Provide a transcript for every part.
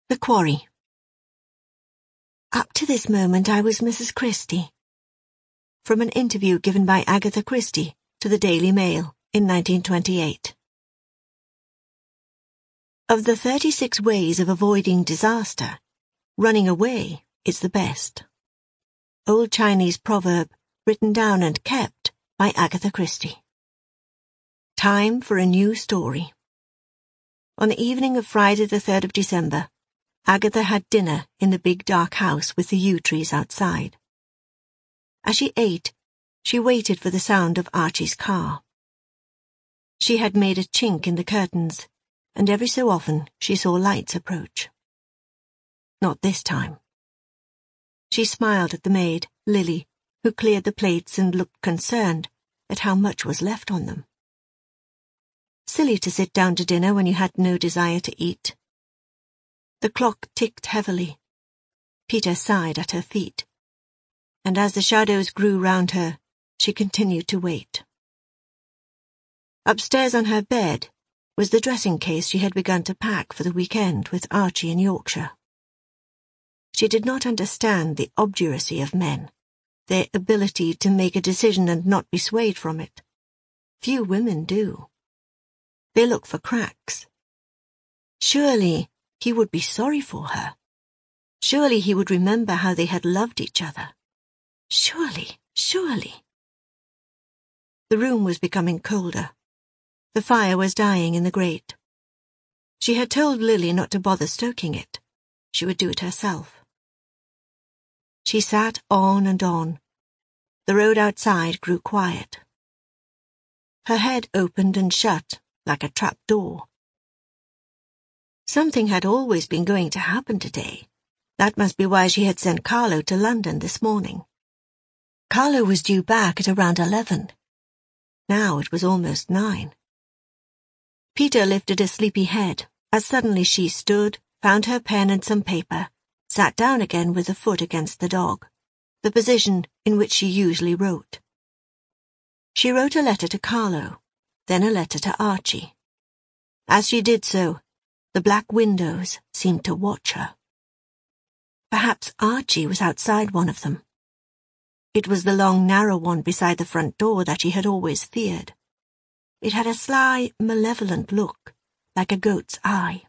The Quarry. Up to this moment I was Mrs. Christie. From an interview given by Agatha Christie to the Daily Mail in 1928. Of the 36 ways of avoiding disaster, running away is the best. Old Chinese proverb, written down and kept by Agatha Christie. Time for a new story. On the evening of Friday the 3rd of December, Agatha had dinner in the big dark house with the yew trees outside. As she ate, she waited for the sound of Archie's car. She had made a chink in the curtains, and every so often she saw lights approach. Not this time. She smiled at the maid, Lily, who cleared the plates and looked concerned at how much was left on them. Silly to sit down to dinner when you had no desire to eat. The clock ticked heavily. Peter sighed at her feet, and as the shadows grew round her, she continued to wait. Upstairs on her bed was the dressing case she had begun to pack for the weekend with Archie in Yorkshire. She did not understand the obduracy of men, their ability to make a decision and not be swayed from it. Few women do. They look for cracks. Surely he would be sorry for her. Surely he would remember how they had loved each other. Surely. The room was becoming colder. The fire was dying in the grate. She had told Lily not to bother stoking it. She would do it herself. She sat on and on. The road outside grew quiet. Her head opened and shut like a trap door. Something had always been going to happen today. That must be why she had sent Carlo to London this morning. Carlo was due back at around 11. Now it was almost 9. Peter lifted a sleepy head as suddenly she stood, found her pen and some paper, sat down again with a foot against the dog, the position in which she usually wrote. She wrote a letter to Carlo, then a letter to Archie. As she did so, the black windows seemed to watch her. Perhaps Archie was outside one of them. It was the long, narrow one beside the front door that she had always feared. It had a sly, malevolent look, like a goat's eye.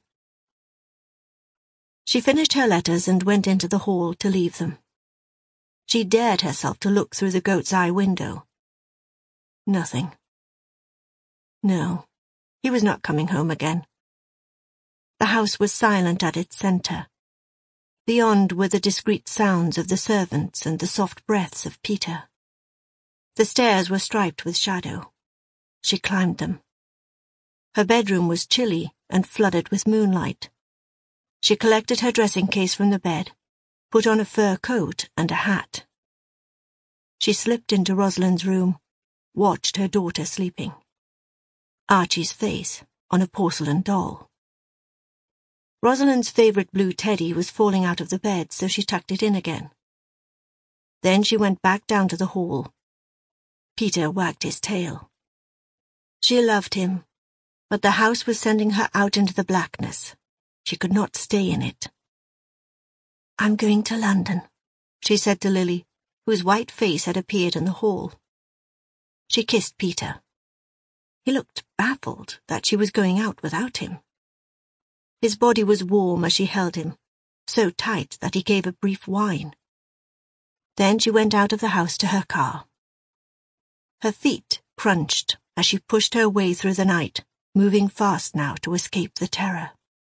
She finished her letters and went into the hall to leave them. She dared herself to look through the goat's eye window. Nothing. No, he was not coming home again. The house was silent at its centre. Beyond were the discreet sounds of the servants and the soft breaths of Peter. The stairs were striped with shadow. She climbed them. Her bedroom was chilly and flooded with moonlight. She collected her dressing case from the bed, put on a fur coat and a hat. She slipped into Rosalind's room, watched her daughter sleeping. Archie's face on a porcelain doll. Rosalind's favourite blue teddy was falling out of the bed, so she tucked it in again. Then she went back down to the hall. Peter wagged his tail. She loved him, but the house was sending her out into the blackness. She could not stay in it. "I'm going to London," she said to Lily, whose white face had appeared in the hall. She kissed Peter. He looked baffled that she was going out without him. His body was warm as she held him, so tight that he gave a brief whine. Then she went out of the house to her car. Her feet crunched as she pushed her way through the night, moving fast now to escape the terror.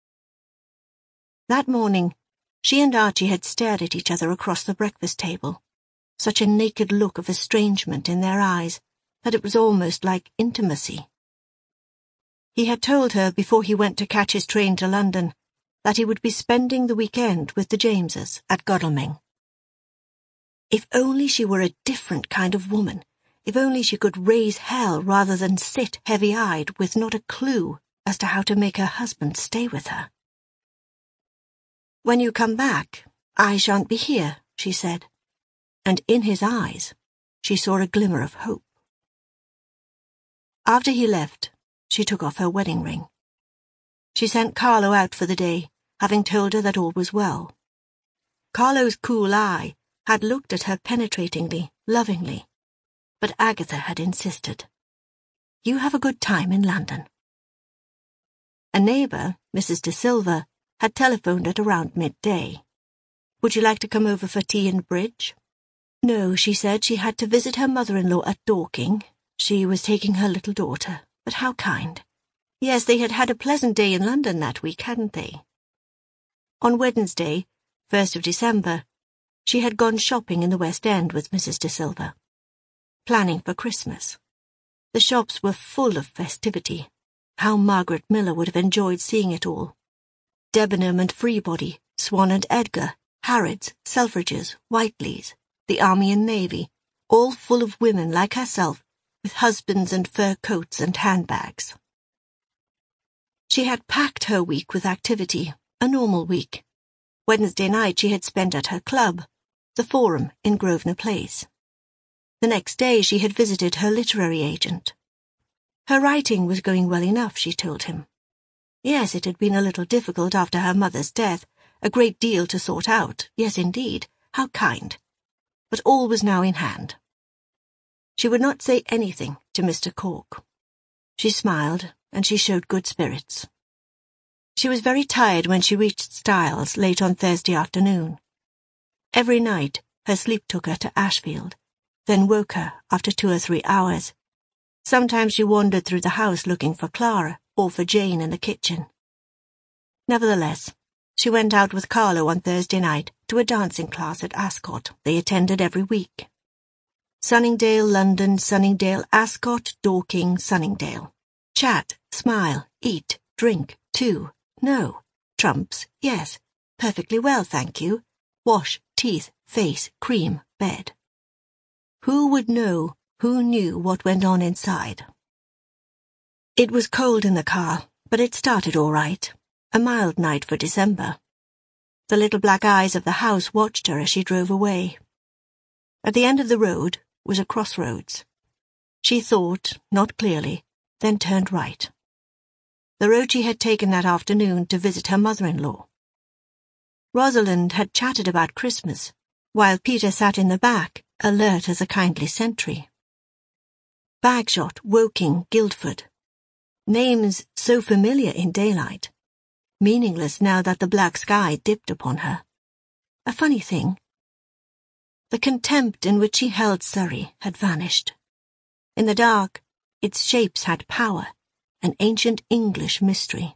That morning, she and Archie had stared at each other across the breakfast table, such a naked look of estrangement in their eyes that it was almost like intimacy. He had told her before he went to catch his train to London that he would be spending the weekend with the Jameses at Godalming. If only she were a different kind of woman, if only she could raise hell rather than sit heavy-eyed with not a clue as to how to make her husband stay with her. "When you come back, I shan't be here," she said, and in his eyes she saw a glimmer of hope. After he left, she took off her wedding ring. She sent Carlo out for the day having told her that all was well. Carlo's cool eye had looked at her penetratingly, lovingly, but Agatha had insisted. You have a good time in London. A neighbour, Mrs. De Silva, had telephoned at around midday. Would you like to come over for tea and bridge? No, she said she had to visit her mother-in-law at Dorking. She was taking her little daughter, but how kind. Yes, they had had a pleasant day in London that week, hadn't they? On Wednesday, 1st of December, she had gone shopping in the West End with Mrs. De Silva, planning for Christmas. The shops were full of festivity. How Margaret Miller would have enjoyed seeing it all. Debenham and Freebody, Swan and Edgar, Harrods, Selfridges, Whiteleys, the Army and Navy, all full of women like herself, with husbands and fur coats and handbags. She had packed her week with activity, a normal week. Wednesday night she had spent at her club, the Forum in Grosvenor Place. The next day she had visited her literary agent. Her writing was going well enough, she told him. Yes, it had been a little difficult after her mother's death, a great deal to sort out, yes indeed, how kind. But all was now in hand. She would not say anything to Mr. Cork. She smiled, and she showed good spirits. She was very tired when she reached Styles late on Thursday afternoon. Every night her sleep took her to Ashfield, then woke her after 2 or 3 hours. Sometimes she wandered through the house looking for Clara or for Jane in the kitchen. Nevertheless, she went out with Carlo on Thursday night to a dancing class at Ascot they attended every week. Sunningdale, London, Sunningdale, Ascot, Dorking, Sunningdale. Chat, smile, eat, drink, too. No. Trumps, yes. Perfectly well, thank you. Wash, teeth, face, cream, bed. Who would know, who knew what went on inside? It was cold in the car, but it started all right. A mild night for December. The little black eyes of the house watched her as she drove away. At the end of the road was a crossroads. She thought, not clearly, then turned right. The road she had taken that afternoon to visit her mother-in-law. Rosalind had chatted about Christmas, while Peter sat in the back, alert as a kindly sentry. Bagshot, Woking, Guildford. Names so familiar in daylight, meaningless now that the black sky dipped upon her. A funny thing. The contempt in which she held Surrey had vanished. In the dark, its shapes had power, an ancient English mystery.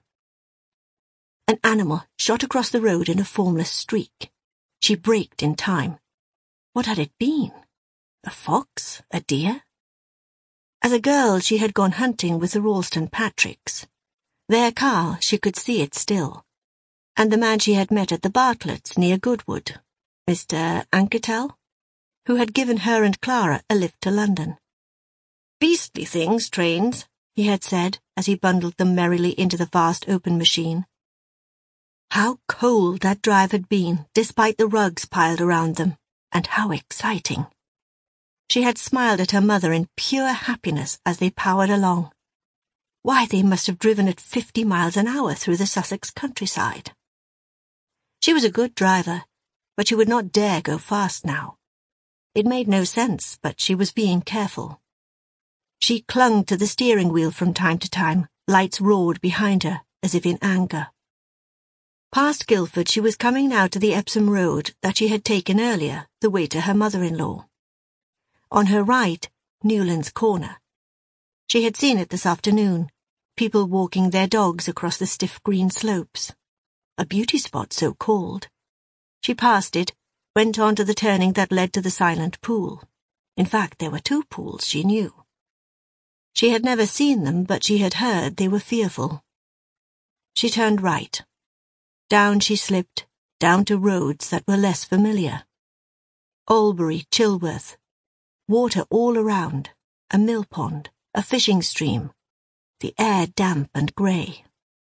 An animal shot across the road in a formless streak. She braked in time. What had it been? A fox? A deer? As a girl she had gone hunting with the Ralston Patricks. Their car, she could see it still. And the man she had met at the Bartletts near Goodwood, Mr. Anketel, who had given her and Clara a lift to London. Beastly things, trains, he had said as he bundled them merrily into the vast open machine. How cold that drive had been, despite the rugs piled around them, and how exciting. She had smiled at her mother in pure happiness as they powered along. Why, they must have driven at 50 miles an hour through the Sussex countryside. She was a good driver, but she would not dare go fast now. It made no sense, but she was being careful. She clung to the steering wheel from time to time. Lights roared behind her, as if in anger. Past Guildford, she was coming now to the Epsom Road that she had taken earlier, the way to her mother-in-law. On her right, Newlands Corner. She had seen it this afternoon, people walking their dogs across the stiff green slopes. A beauty spot, so called. She passed it, went on to the turning that led to the silent pool. In fact, there were 2 pools, she knew. She had never seen them, but she had heard they were fearful. She turned right. Down she slipped, down to roads that were less familiar. Albury, Chilworth. Water all around, a mill pond, a fishing stream, the air damp and grey.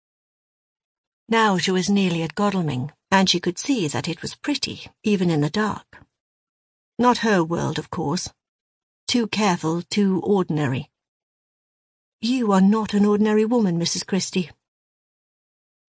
Now she was nearly at Godalming, and she could see that it was pretty, even in the dark. Not her world, of course. Too careful, too ordinary. You are not an ordinary woman, Mrs. Christie.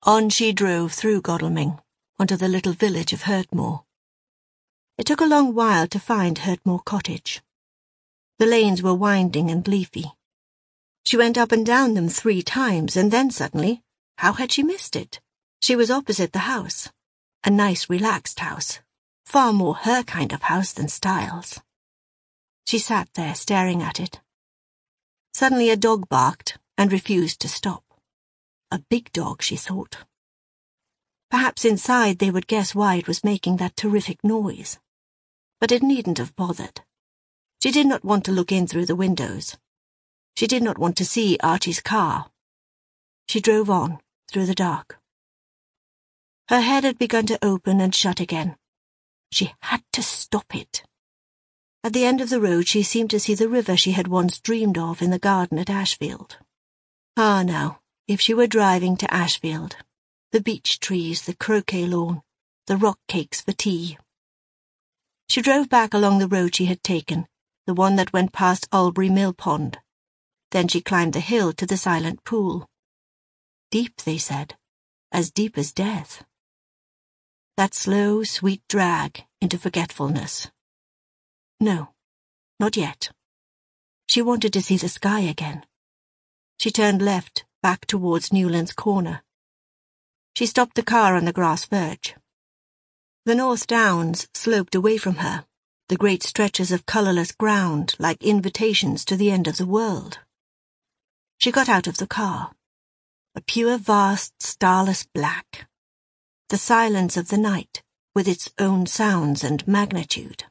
On she drove through Godalming, onto the little village of Hurtmoor. It took a long while to find Hurtmoor Cottage. The lanes were winding and leafy. She went up and down them 3 times, and then suddenly, how had she missed it? She was opposite the house. A nice, relaxed house. Far more her kind of house than Styles. She sat there staring at it. Suddenly a dog barked and refused to stop. A big dog, she thought. Perhaps inside they would guess why it was making that terrific noise. But it needn't have bothered. She did not want to look in through the windows. She did not want to see Archie's car. She drove on, through the dark. Her head had begun to open and shut again. She had to stop it. At the end of the road she seemed to see the river she had once dreamed of in the garden at Ashfield. Ah, now, if she were driving to Ashfield, the beech trees, the croquet lawn, the rock cakes for tea. She drove back along the road she had taken, the one that went past Albury Mill Pond. Then she climbed the hill to the silent pool. Deep, they said, as deep as death. That slow, sweet drag into forgetfulness. No, not yet. She wanted to see the sky again. She turned left, back towards Newlands Corner. She stopped the car on the grass verge. The North Downs sloped away from her, the great stretches of colourless ground like invitations to the end of the world. She got out of the car. A pure, vast, starless black. The silence of the night, with its own sounds and magnitude.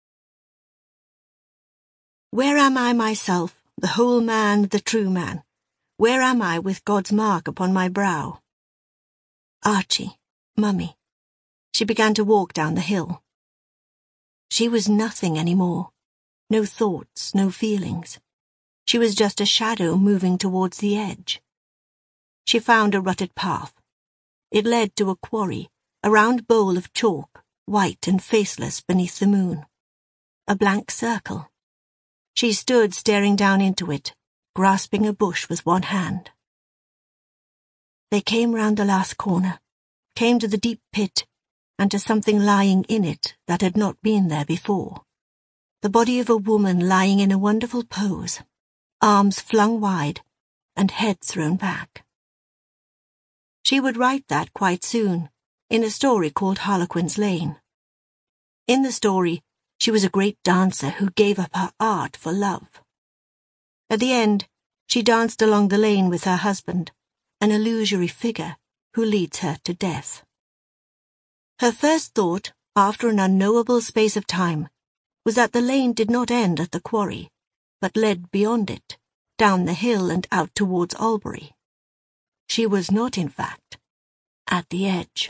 Where am I myself, the whole man, the true man? Where am I with God's mark upon my brow? Archie, Mummy. She began to walk down the hill. She was nothing any more. No thoughts, no feelings. She was just a shadow moving towards the edge. She found a rutted path. It led to a quarry, a round bowl of chalk, white and faceless beneath the moon. A blank circle. She stood staring down into it, grasping a bush with one hand. They came round the last corner, came to the deep pit, and to something lying in it that had not been there before. The body of a woman lying in a wonderful pose, arms flung wide, and head thrown back. She would write that quite soon, in a story called Harlequin's Lane. In the story, she was a great dancer who gave up her art for love. At the end, she danced along the lane with her husband, an illusory figure who leads her to death. Her first thought, after an unknowable space of time, was that the lane did not end at the quarry, but led beyond it, down the hill and out towards Albury. She was not, in fact, at the edge.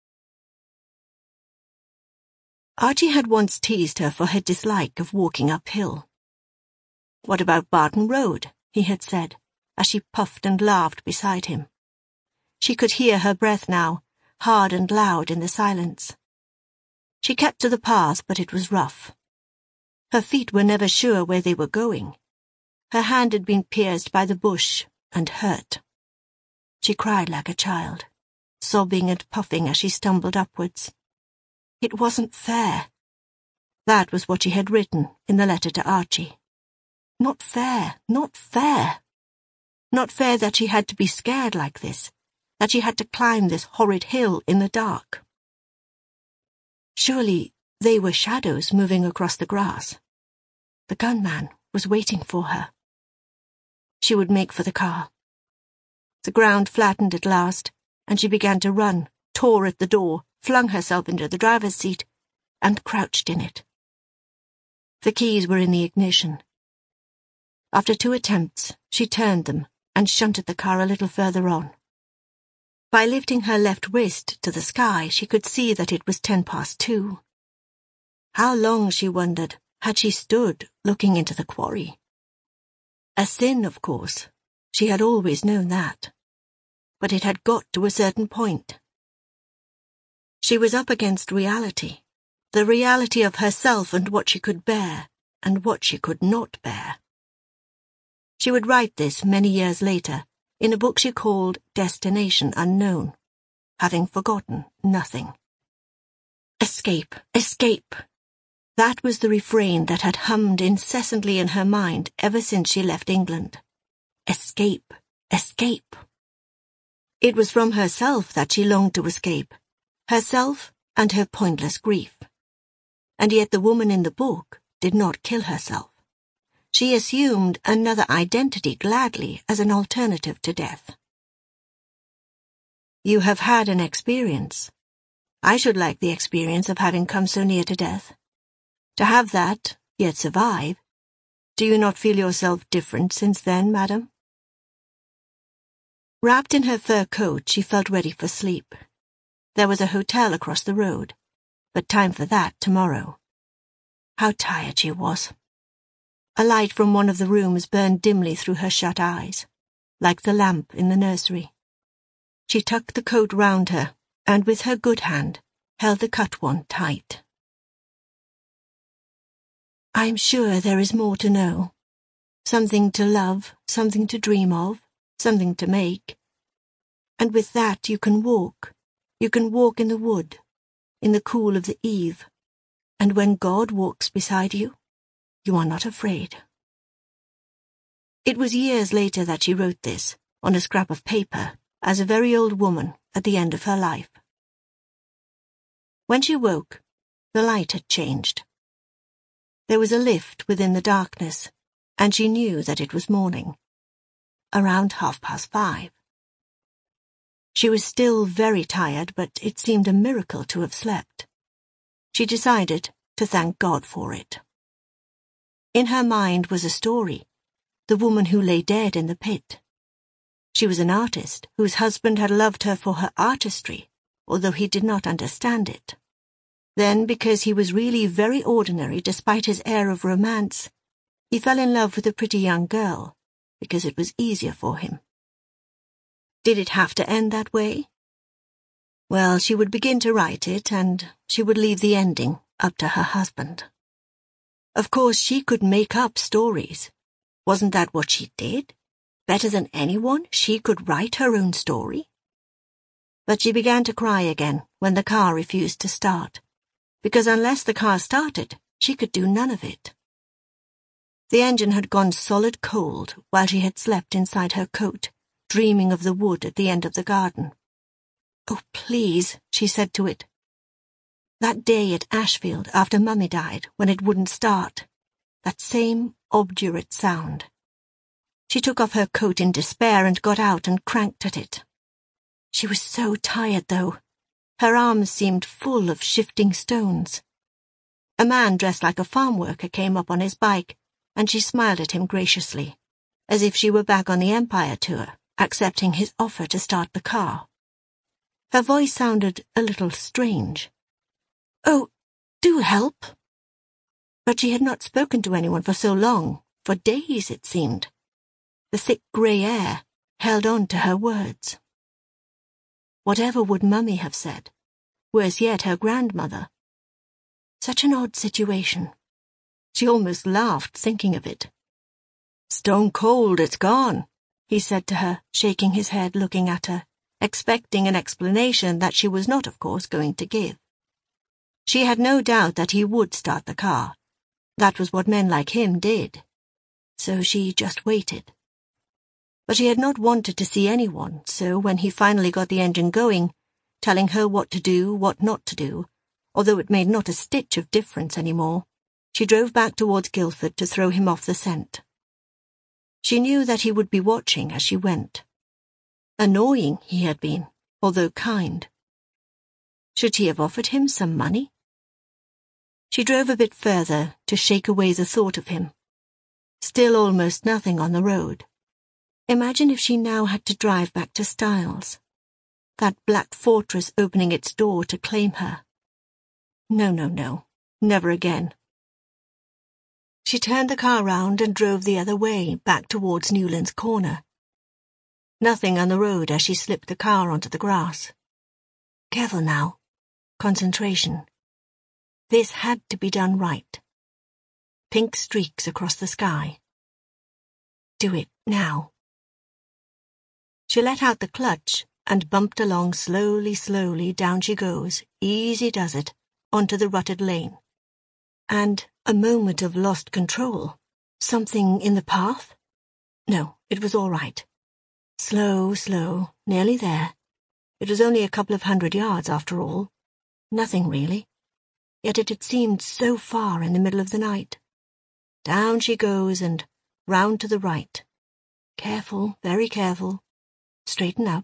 Archie had once teased her for her dislike of walking uphill. "What about Barton Road?" he had said, as she puffed and laughed beside him. She could hear her breath now, hard and loud in the silence. She kept to the path, but it was rough. Her feet were never sure where they were going. Her hand had been pierced by the bush and hurt. She cried like a child, sobbing and puffing as she stumbled upwards. It wasn't fair. That was what she had written in the letter to Archie. Not fair, not fair. Not fair that she had to be scared like this, that she had to climb this horrid hill in the dark. Surely they were shadows moving across the grass. The gunman was waiting for her. She would make for the car. The ground flattened at last, and she began to run, tore at the door, flung herself into the driver's seat, and crouched in it. The keys were in the ignition. After 2 attempts, she turned them and shunted the car a little further on. By lifting her left wrist to the sky, she could see that it was 2:10. How long, she wondered, had she stood looking into the quarry? A sin, of course. She had always known that. But it had got to a certain point. She was up against reality, the reality of herself and what she could bear and what she could not bear. She would write this many years later, in a book she called Destination Unknown. having forgotten nothing. Escape, escape! That was the refrain that had hummed incessantly in her mind ever since she left England. Escape, escape! It was from herself that she longed to escape, herself and her pointless grief. And yet the woman in the book did not kill herself. She assumed another identity gladly as an alternative to death. You have had an experience. I should like the experience of having come so near to death. To have that, yet survive. Do you not feel yourself different since then, madam? Wrapped in her fur coat, she felt ready for sleep. There was a hotel across the road, but time for that tomorrow. How tired she was. A light from one of the rooms burned dimly through her shut eyes, like the lamp in the nursery. She tucked the coat round her, and with her good hand, held the cut one tight. I'm sure there is more to know. Something to love, something to dream of, something to make. And with that you can walk. You can walk in the wood, in the cool of the eve. And when God walks beside you, you are not afraid. It was years later that she wrote this, on a scrap of paper, as a very old woman at the end of her life. When she woke, the light had changed. There was a lift within the darkness, and she knew that it was morning. Around 5:30. She was still very tired, but it seemed a miracle to have slept. She decided to thank God for it. In her mind was a story, the woman who lay dead in the pit. She was an artist whose husband had loved her for her artistry, although he did not understand it. Then, because he was really very ordinary despite his air of romance, he fell in love with a pretty young girl, because it was easier for him. Did it have to end that way? Well, she would begin to write it, and she would leave the ending up to her husband. Of course, she could make up stories. Wasn't that what she did? Better than anyone, she could write her own story. But she began to cry again when the car refused to start, because unless the car started, she could do none of it. The engine had gone solid cold while she had slept inside her coat, dreaming of the wood at the end of the garden. Oh, please, she said to it. That day at Ashfield after Mummy died, when it wouldn't start. That same obdurate sound. She took off her coat in despair and got out and cranked at it. She was so tired, though. Her arms seemed full of shifting stones. A man dressed like a farm worker came up on his bike, and she smiled at him graciously, as if she were back on the Empire tour, accepting his offer to start the car. Her voice sounded a little strange. Oh, do help! But she had not spoken to anyone for so long, for days it seemed. The thick grey air held on to her words. Whatever would Mummy have said? Worse yet, her grandmother. Such an odd situation. She almost laughed thinking of it. Stone cold, it's gone, he said to her, shaking his head, looking at her, expecting an explanation that she was not, of course, going to give. She had no doubt that he would start the car. That was what men like him did. So she just waited. But she had not wanted to see anyone, so when he finally got the engine going, telling her what to do, what not to do, although it made not a stitch of difference any more, she drove back towards Guildford to throw him off the scent. She knew that he would be watching as she went. Annoying he had been, although kind. Should she have offered him some money? She drove a bit further to shake away the thought of him. Still almost nothing on the road. Imagine if she now had to drive back to Styles. That black fortress opening its door to claim her. No, never again. She turned the car round and drove the other way, back towards Newlands Corner. Nothing on the road as she slipped the car onto the grass. Careful now. Concentration. This had to be done right. Pink streaks across the sky. Do it now. She let out the clutch and bumped along slowly, slowly, down she goes, easy does it, onto the rutted lane. And a moment of lost control. Something in the path? No, it was all right. Slow, slow, nearly there. It was only a couple of 100 yards after all. Nothing really. Yet it had seemed so far in the middle of the night. Down she goes and round to the right. Careful, very careful. Straighten up.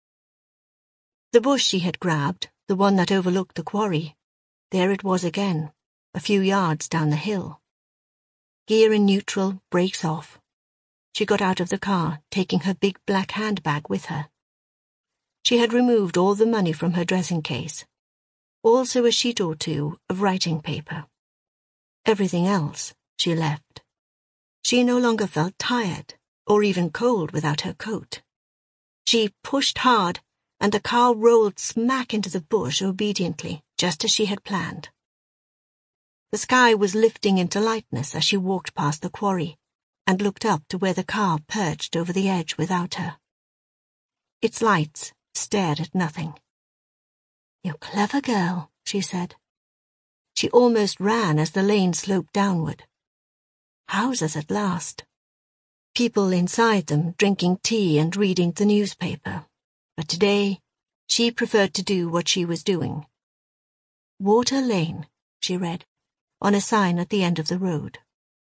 The bush she had grabbed, the one that overlooked the quarry, there it was again, a few yards down the hill. Gear in neutral, brakes off. She got out of the car, taking her big black handbag with her. She had removed all the money from her dressing case, also a sheet or two of writing paper. Everything else she left. She no longer felt tired, or even cold without her coat. She pushed hard, and the car rolled smack into the bush obediently, just as she had planned. The sky was lifting into lightness as she walked past the quarry, and looked up to where the car perched over the edge without her. Its lights stared at nothing. "You clever girl," she said. She almost ran as the lane sloped downward. Houses at last. People inside them drinking tea and reading the newspaper. But today, she preferred to do what she was doing. Water Lane, she read, on a sign at the end of the road.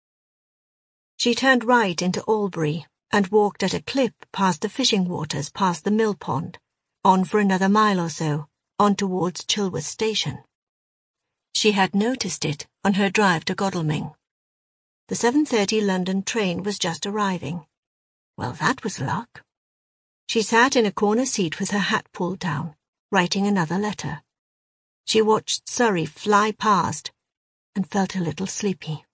She turned right into Albury and walked at a clip past the fishing waters past the mill pond, on for another mile or so, on towards Chilworth Station. She had noticed it on her drive to Godalming. The 7:30 London train was just arriving. Well, that was luck. She sat in a corner seat with her hat pulled down, writing another letter. She watched Surrey fly past and felt a little sleepy.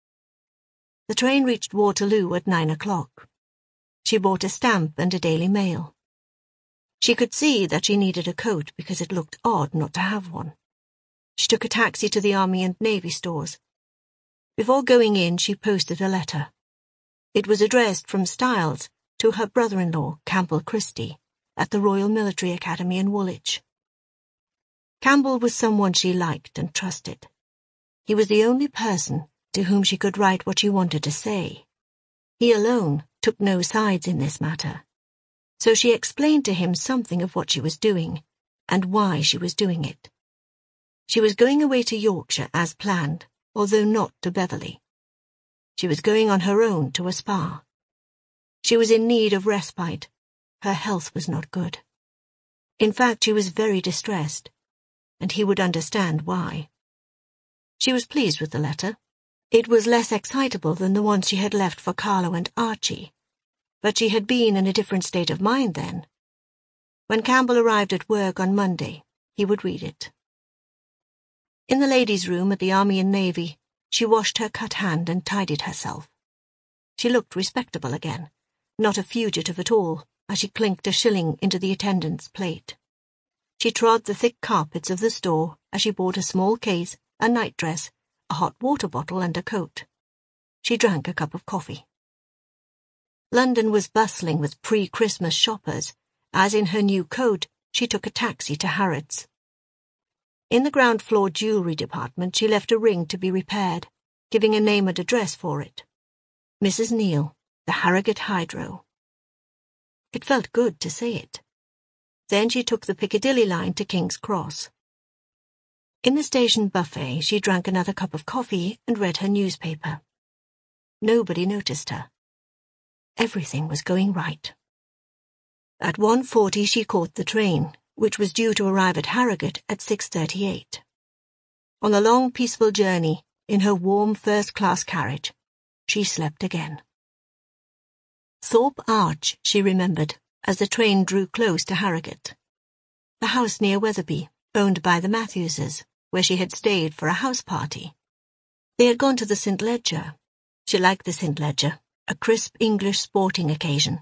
The train reached Waterloo at 9 o'clock. She bought a stamp and a Daily Mail. She could see that she needed a coat because it looked odd not to have one. She took a taxi to the Army and Navy stores. Before going in, she posted a letter. It was addressed from Styles to her brother-in-law, Campbell Christie, at the Royal Military Academy in Woolwich. Campbell was someone she liked and trusted. He was the only person to whom she could write what she wanted to say. He alone took no sides in this matter. So she explained to him something of what she was doing, and why she was doing it. She was going away to Yorkshire as planned, although not to Beverley. She was going on her own to a spa. She was in need of respite. Her health was not good. In fact, she was very distressed, and he would understand why. She was pleased with the letter. It was less excitable than the one she had left for Carlo and Archie, but she had been in a different state of mind then. When Campbell arrived at work on Monday, he would read it. In the ladies' room at the Army and Navy, she washed her cut hand and tidied herself. She looked respectable again, not a fugitive at all, as she clinked a shilling into the attendant's plate. She trod the thick carpets of the store as she bought a small case, a nightdress, a hot water bottle and a coat. She drank a cup of coffee. London was bustling with pre-Christmas shoppers, as in her new coat she took a taxi to Harrods. In the ground-floor jewellery department she left a ring to be repaired, giving a name and address for it. Mrs. Neal, the Harrogate Hydro. It felt good to say it. Then she took the Piccadilly line to King's Cross. In the station buffet she drank another cup of coffee and read her newspaper. Nobody noticed her. Everything was going right. At 1:40 she caught the train, which was due to arrive at Harrogate at 6:38. On the long, peaceful journey, in her warm first-class carriage, she slept again. Thorpe Arch, she remembered, as the train drew close to Harrogate. The house near Wetherby, owned by the Matthewses, where she had stayed for a house party. They had gone to the St. Leger. She liked the St. Leger, a crisp English sporting occasion.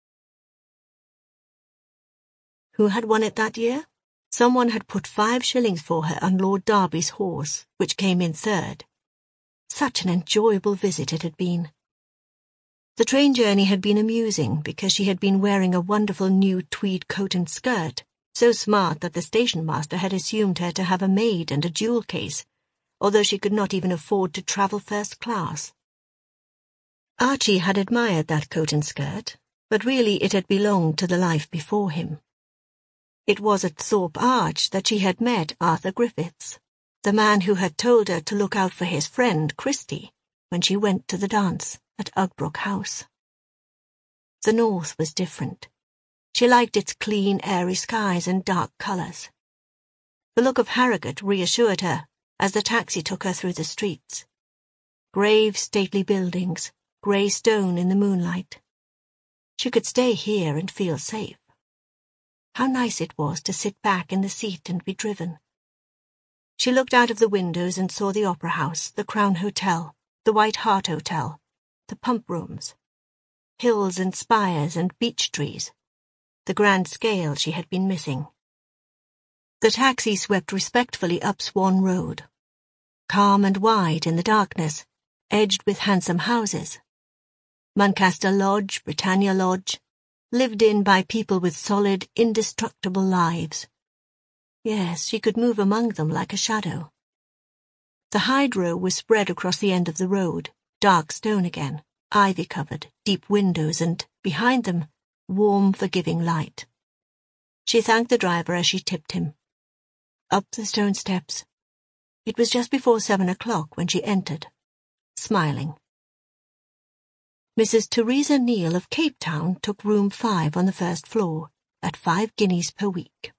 Who had won it that year? Someone had put 5 shillings for her on Lord Derby's horse, which came in third. Such an enjoyable visit it had been. The train journey had been amusing because she had been wearing a wonderful new tweed coat and skirt, so smart that the station master had assumed her to have a maid and a jewel case, although she could not even afford to travel first class. Archie had admired that coat and skirt, but really it had belonged to the life before him. It was at Thorpe Arch that she had met Arthur Griffiths, the man who had told her to look out for his friend Christie when she went to the dance at Ugbrook House. The north was different. She liked its clean, airy skies and dark colours. The look of Harrogate reassured her as the taxi took her through the streets. Grave, stately buildings, grey stone in the moonlight. She could stay here and feel safe. How nice it was to sit back in the seat and be driven. She looked out of the windows and saw the Opera House, the Crown Hotel, the White Hart Hotel, the pump rooms, hills and spires and beech trees, the grand scale she had been missing. The taxi swept respectfully up Swan Road, calm and wide in the darkness, edged with handsome houses. Muncaster Lodge, Britannia Lodge, lived in by people with solid, indestructible lives. Yes, she could move among them like a shadow. The Hyde Row was spread across the end of the road, dark stone again, ivy-covered, deep windows, and, behind them, warm, forgiving light. She thanked the driver as she tipped him. Up the stone steps. It was just before 7 o'clock when she entered, smiling. Mrs. Teresa Neal of Cape Town took room 5 on the first floor, at 5 guineas per week.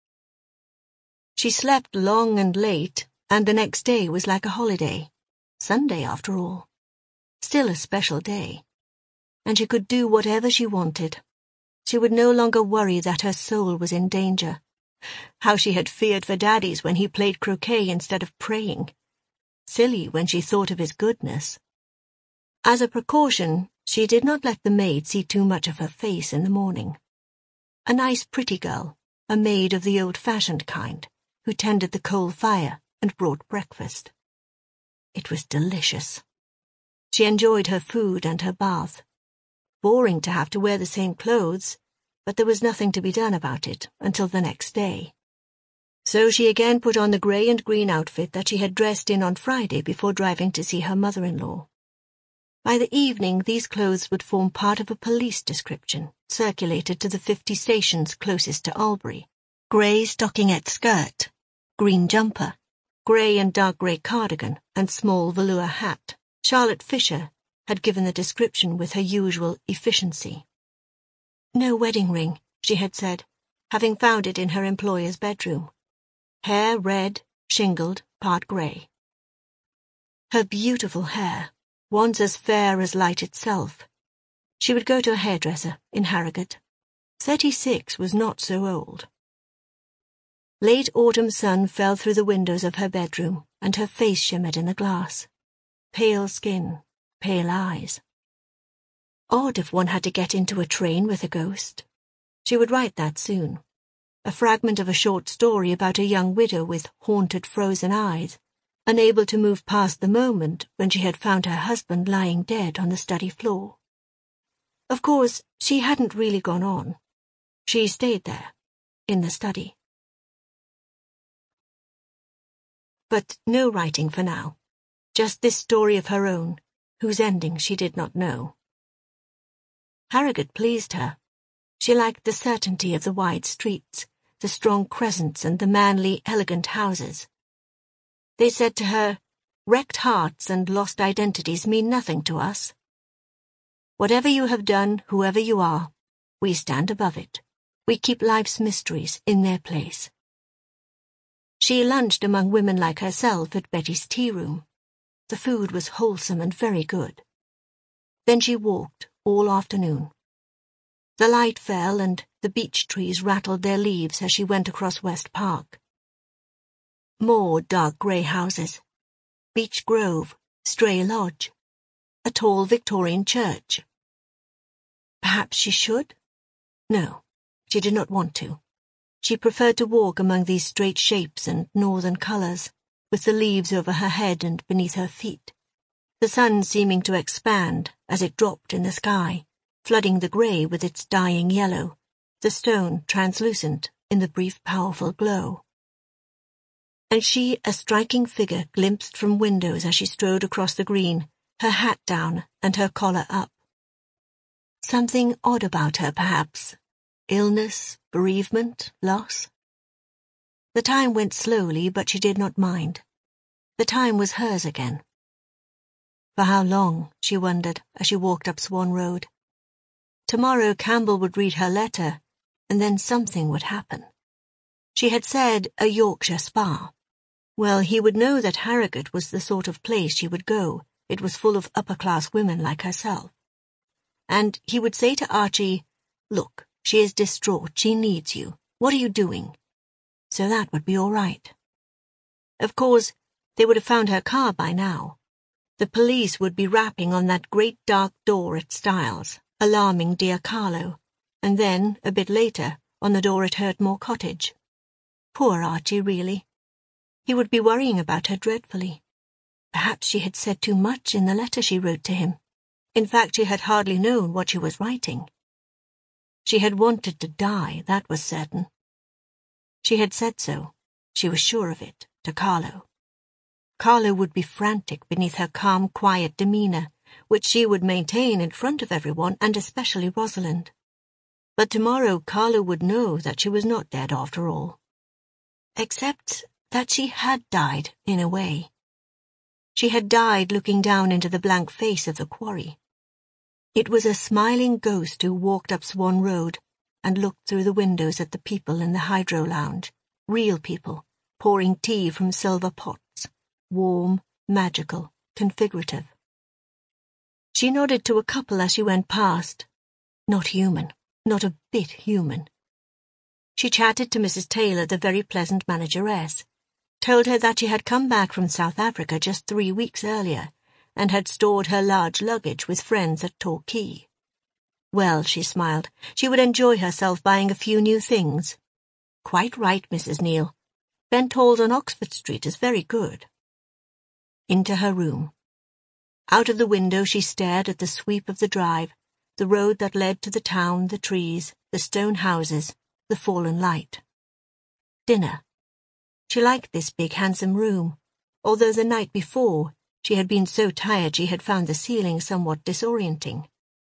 She slept long and late, and the next day was like a holiday. Sunday, after all. Still a special day. And she could do whatever she wanted. She would no longer worry that her soul was in danger. How she had feared for Daddy's when he played croquet instead of praying. Silly when she thought of his goodness. As a precaution, she did not let the maid see too much of her face in the morning. A nice pretty girl, a maid of the old-fashioned kind, who tended the coal fire and brought breakfast. It was delicious. She enjoyed her food and her bath. Boring to have to wear the same clothes, but there was nothing to be done about it until the next day. So she again put on the grey and green outfit that she had dressed in on Friday before driving to see her mother-in-law. By the evening, these clothes would form part of a police description, circulated to the 50 stations closest to Albury. Grey stockingette skirt, green jumper, grey and dark grey cardigan, and small velour hat. Charlotte Fisher had given the description with her usual efficiency. No wedding ring, she had said, having found it in her employer's bedroom. Hair red, shingled, part grey. Her beautiful hair, once as fair as light itself. She would go to a hairdresser in Harrogate. 36 was not so old. Late autumn sun fell through the windows of her bedroom, and her face shimmered in the glass. Pale skin, pale eyes. Odd if one had to get into a train with a ghost. She would write that soon. A fragment of a short story about a young widow with haunted frozen eyes, unable to move past the moment when she had found her husband lying dead on the study floor. Of course, she hadn't really gone on. She stayed there, in the study. But no writing for now. Just this story of her own, whose ending she did not know. Harrogate pleased her. She liked the certainty of the wide streets, the strong crescents and the manly, elegant houses. They said to her, "Wrecked hearts and lost identities mean nothing to us. Whatever you have done, whoever you are, we stand above it. We keep life's mysteries in their place." She lunched among women like herself at Betty's tea room. The food was wholesome and very good. Then she walked all afternoon. The light fell and the beech trees rattled their leaves as she went across West Park. More dark grey houses. Beech Grove, Stray Lodge. A tall Victorian church. Perhaps she should? No, she did not want to. She preferred to walk among these straight shapes and northern colours, with the leaves over her head and beneath her feet, the sun seeming to expand as it dropped in the sky, flooding the grey with its dying yellow, the stone translucent in the brief powerful glow. And she, a striking figure, glimpsed from windows as she strode across the green, her hat down and her collar up. Something odd about her, perhaps. Illness, bereavement, loss. The time went slowly, but she did not mind. The time was hers again. For how long, she wondered, as she walked up Swan Road. Tomorrow Campbell would read her letter, and then something would happen. She had said a Yorkshire spa. Well, he would know that Harrogate was the sort of place she would go. It was full of upper-class women like herself. And he would say to Archie, "Look, she is distraught, she needs you. What are you doing?" So that would be all right. Of course, they would have found her car by now. The police would be rapping on that great dark door at Styles, alarming dear Carlo, and then, a bit later, on the door at Hurtmore Cottage. Poor Archie, really. He would be worrying about her dreadfully. Perhaps she had said too much in the letter she wrote to him. In fact, she had hardly known what she was writing. She had wanted to die, that was certain. She had said so, she was sure of it, to Carlo. Carlo would be frantic beneath her calm, quiet demeanour, which she would maintain in front of everyone, and especially Rosalind. But tomorrow Carlo would know that she was not dead after all. Except that she had died, in a way. She had died looking down into the blank face of the quarry. It was a smiling ghost who walked up Swan Road and looked through the windows at the people in the Hydro Lounge, real people, pouring tea from silver pots, warm, magical, configurative. She nodded to a couple as she went past. Not human, not a bit human. She chatted to Mrs. Taylor, the very pleasant manageress, told her that she had come back from South Africa just 3 weeks earlier, and had stored her large luggage with friends at Torquay. Well, she smiled, she would enjoy herself buying a few new things. Quite right, Mrs. Neal. Bent Hall's on Oxford Street is very good. Into her room. Out of the window she stared at the sweep of the drive, the road that led to the town, the trees, the stone houses, the fallen light. Dinner. She liked this big, handsome room, although the night before she had been so tired she had found the ceiling somewhat disorienting.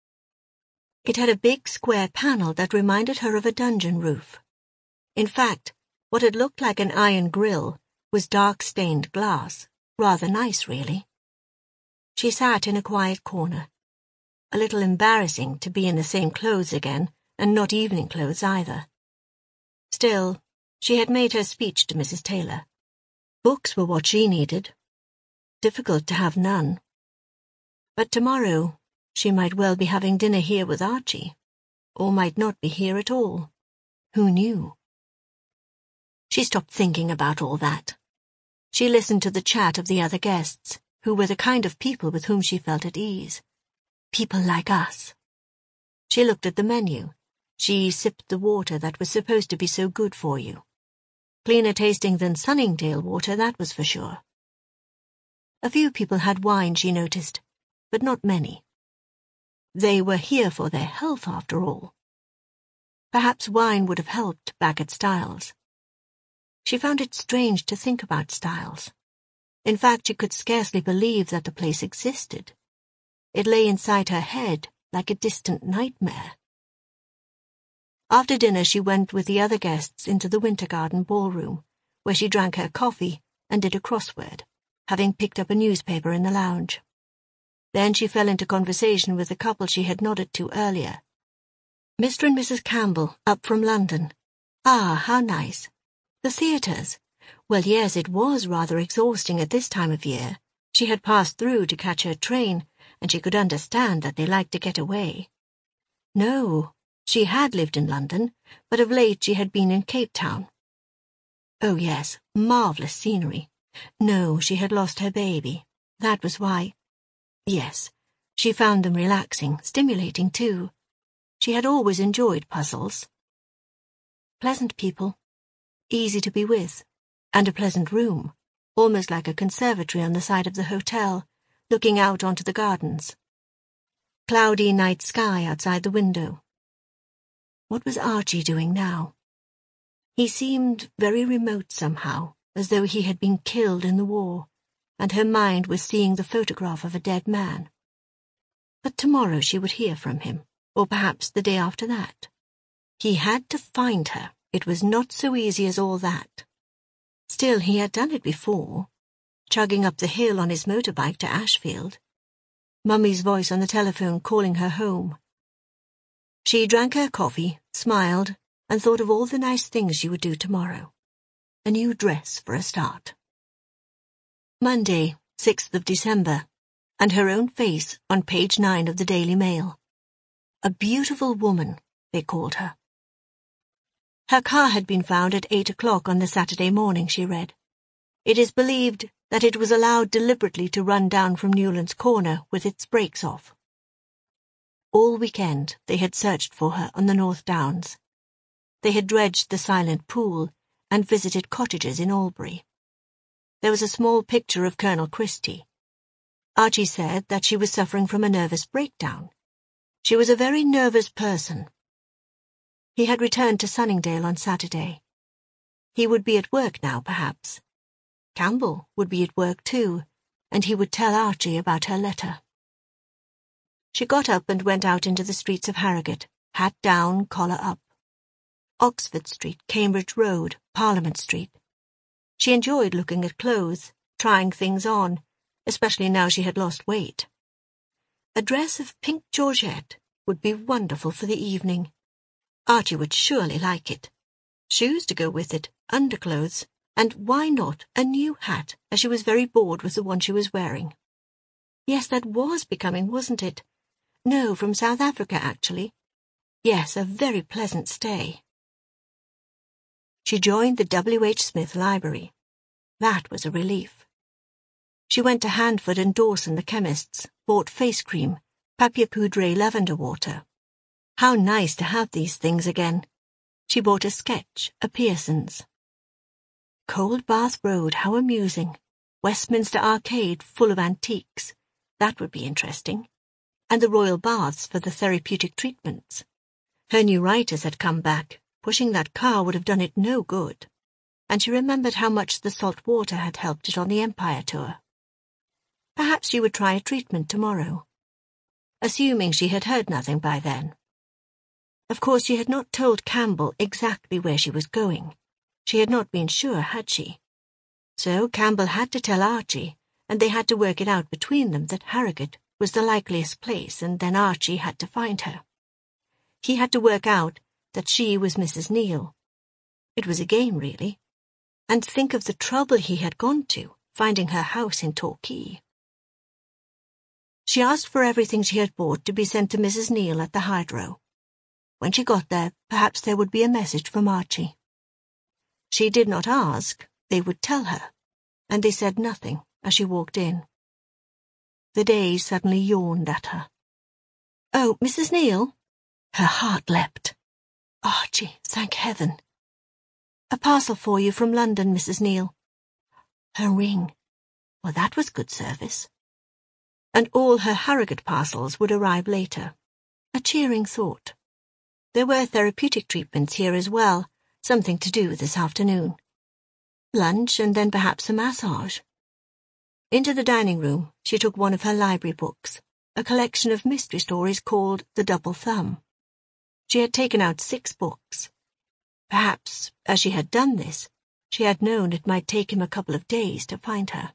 It had a big square panel that reminded her of a dungeon roof. In fact, what had looked like an iron grill was dark-stained glass, rather nice, really. She sat in a quiet corner. A little embarrassing to be in the same clothes again, and not evening clothes either. Still, she had made her speech to Mrs. Taylor. Books were what she needed. Difficult to have none. But tomorrow she might well be having dinner here with Archie, or might not be here at all. Who knew? She stopped thinking about all that. She listened to the chat of the other guests, who were the kind of people with whom she felt at ease. People like us. She looked at the menu. She sipped the water that was supposed to be so good for you. Cleaner tasting than Sunningdale water, that was for sure. A few people had wine, she noticed, but not many. They were here for their health, after all. Perhaps wine would have helped back at Styles. She found it strange to think about Styles. In fact, she could scarcely believe that the place existed. It lay inside her head like a distant nightmare. After dinner she went with the other guests into the Winter Garden ballroom, where she drank her coffee and did a crossword, having picked up a newspaper in the lounge. Then she fell into conversation with the couple she had nodded to earlier. Mr. and Mrs. Campbell, up from London. Ah, how nice. The theatres. Well, yes, it was rather exhausting at this time of year. She had passed through to catch her train, and she could understand that they liked to get away. No, she had lived in London, but of late she had been in Cape Town. Oh yes, marvellous scenery. No, she had lost her baby. That was why. Yes, she found them relaxing, stimulating too. She had always enjoyed puzzles. Pleasant people, easy to be with, and a pleasant room, almost like a conservatory on the side of the hotel, looking out onto the gardens. cloudy night sky outside the window. What was Archie doing now? He seemed very remote somehow, as though he had been killed in the war, and her mind was seeing the photograph of a dead man. But tomorrow she would hear from him, or perhaps the day after that. He had to find her. It was not so easy as all that. Still, he had done it before, chugging up the hill on his motorbike to Ashfield. Mummy's voice on the telephone calling her home. She drank her coffee, smiled, and thought of all the nice things she would do tomorrow. A new dress for a start. Monday, 6th of December, and her own face on page 9 of the Daily Mail. A beautiful woman, they called her. Her car had been found at 8 o'clock on the Saturday morning, she read. It is believed that it was allowed deliberately to run down from Newlands Corner with its brakes off. All weekend they had searched for her on the North Downs. They had dredged the silent pool and visited cottages in Albury. There was a small picture of Colonel Christie. Archie said that she was suffering from a nervous breakdown. She was a very nervous person. He had returned to Sunningdale on Saturday. He would be at work now, perhaps. Campbell would be at work too, and he would tell Archie about her letter. She got up and went out into the streets of Harrogate, hat down, collar up. Oxford Street, Cambridge Road, Parliament Street. She enjoyed looking at clothes, trying things on, especially now she had lost weight. A dress of pink georgette would be wonderful for the evening. Archie would surely like it. Shoes to go with it, underclothes, and why not a new hat, as she was very bored with the one she was wearing. Yes, that was becoming, wasn't it? No, from South Africa, actually. Yes, a very pleasant stay. She joined the W.H. Smith Library. That was a relief. She went to Handford and Dawson, the chemists, bought face cream, papier poudre lavender water. How nice to have these things again. She bought a sketch, a Pearson's. Cold Bath Road, how amusing. Westminster Arcade, full of antiques. That would be interesting. And the Royal Baths for the therapeutic treatments. Her new writers had come back. Pushing that car would have done it no good. And she remembered how much the salt water had helped it on the Empire tour. Perhaps she would try a treatment tomorrow. Assuming she had heard nothing by then. Of course, she had not told Campbell exactly where she was going. She had not been sure, had she? So Campbell had to tell Archie, and they had to work it out between them that Harrogate was the likeliest place, and then Archie had to find her. He had to work out that she was Mrs. Neal. It was a game, really. And think of the trouble he had gone to, finding her house in Torquay. She asked for everything she had bought to be sent to Mrs. Neal at the Hydro. When she got there, perhaps there would be a message from Archie. She did not ask, they would tell her, and they said nothing as she walked in. The day suddenly yawned at her. Oh, Mrs. Neal? Her heart leapt. Archie, thank heaven. A parcel for you from London, Mrs. Neal. Her ring. Well, that was good service. And all her Harrogate parcels would arrive later. A cheering thought. There were therapeutic treatments here as well, something to do this afternoon. Lunch and then perhaps a massage. Into the dining room, she took one of her library books, a collection of mystery stories called The Double Thumb. She had taken out 6 books. Perhaps, as she had done this, she had known it might take him a couple of days to find her.